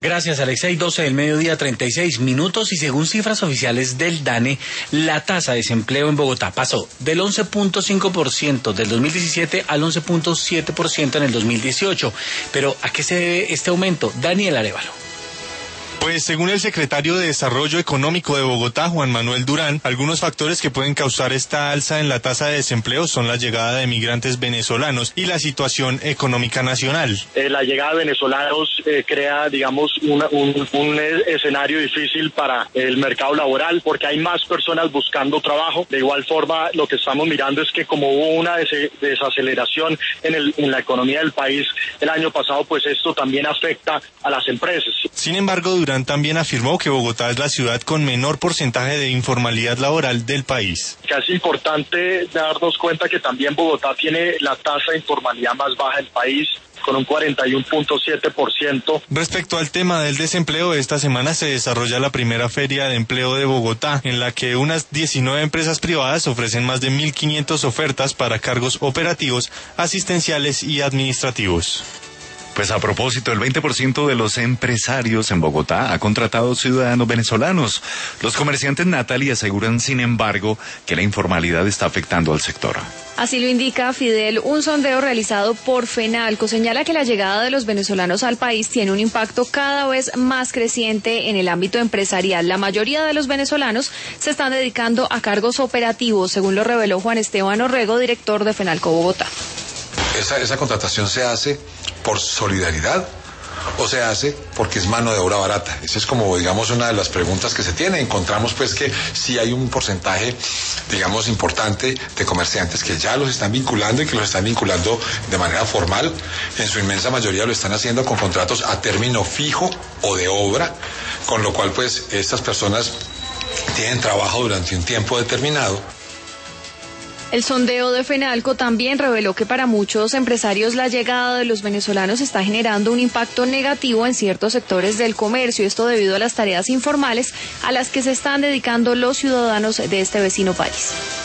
Gracias, Alexei. 12 del mediodía, 36 minutos, y según cifras oficiales del DANE, la tasa de desempleo en Bogotá pasó del 11.5% del 2017 al 11.7% en el 2018. Pero, ¿a qué se debe este aumento? Daniel Arévalo. Pues según el secretario de Desarrollo Económico de Bogotá, Juan Manuel Durán, algunos factores que pueden causar esta alza en la tasa de desempleo son la llegada de migrantes venezolanos y la situación económica nacional. La llegada de venezolanos crea, digamos, un escenario difícil para el mercado laboral porque hay más personas buscando trabajo. De igual forma, lo que estamos mirando es que como hubo una desaceleración en la economía del país el año pasado, pues esto también afecta a las empresas. Sin embargo, Durán también afirmó que Bogotá es la ciudad con menor porcentaje de informalidad laboral del país. Es importante darnos cuenta que también Bogotá tiene la tasa de informalidad más baja del país, con un 41.7%. Respecto al tema del desempleo, esta semana se desarrolla la primera feria de empleo de Bogotá, en la que unas 19 empresas privadas ofrecen más de 1.500 ofertas para cargos operativos, asistenciales y administrativos. Pues a propósito, el 20% de los empresarios en Bogotá ha contratado ciudadanos venezolanos. Los comerciantes Natalie aseguran, sin embargo, que la informalidad está afectando al sector. Así lo indica Fidel. Un sondeo realizado por FENALCO señala que la llegada de los venezolanos al país tiene un impacto cada vez más creciente en el ámbito empresarial. La mayoría de los venezolanos se están dedicando a cargos operativos, según lo reveló Juan Esteban Orrego, director de FENALCO Bogotá. Esa contratación se hace por solidaridad o se hace porque es mano de obra barata. Esa es como, digamos, una de las preguntas que se tiene. Encontramos pues que sí hay un porcentaje, digamos, importante de comerciantes que ya los están vinculando y que los están vinculando de manera formal. En su inmensa mayoría lo están haciendo con contratos a término fijo o de obra, con lo cual pues estas personas tienen trabajo durante un tiempo determinado. El sondeo de FENALCO también reveló que para muchos empresarios la llegada de los venezolanos está generando un impacto negativo en ciertos sectores del comercio, esto debido a las tareas informales a las que se están dedicando los ciudadanos de este vecino país.